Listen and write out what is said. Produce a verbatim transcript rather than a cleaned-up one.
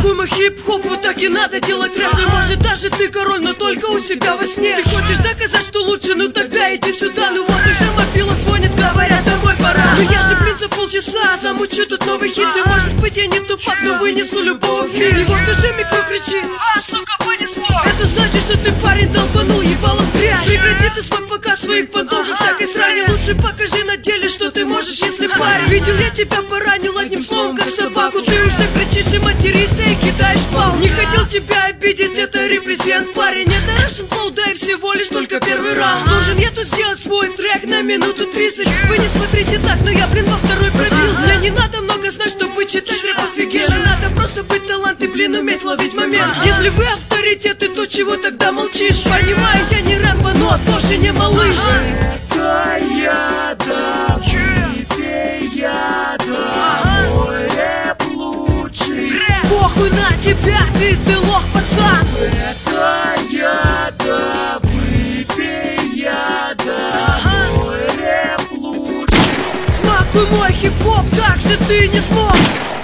Смакуй мой хип-хоп, вот так и надо делать рэп. И может даже ты король, но только у себя во сне. Ты хочешь доказать, что лучше, ну тогда иди сюда. Ну вот уже мобила звонит, говорят, домой пора. Ну я же, блин, за полчаса замучу тут новый хит. И может быть я не тупак, но вынесу любого в мир. И вот уже микро кричит: а, сука, понесло. Это значит, что ты, парень, долбанул ебалом в грязь. Прекрати ты свой показ своих понтов и всякой срани. Лучше покажи на деле, что ты можешь, если парень. Видел я тебя, поранил одним словом, как собаку. Ты уже кричишь и материшься и кидаешь пал. Не хотел тебя обидеть, это репрезент, парень. Это Russian Flow, да и всего лишь только первый раунд. Нужен я тут сделать свой трек на минуту тридцать. Вы не смотрите так, но я, блин, во второй пробился. Мне не надо много знать, чтобы читать рэп офигенно. Надо просто быть талант и, блин, уметь ловить момент. Если вы авторитеты, то чего тогда молчишь? Понимаю, я не Рэмбо, но тоже не малыш. Это я дам, тебе я дам, мой рэп лучший. Похуй на тебя, ты, ты лох, пацан. Это я дам, выпей я дам, мой рэп лучший. Смакуй мой хип-хоп, так же ты не смог.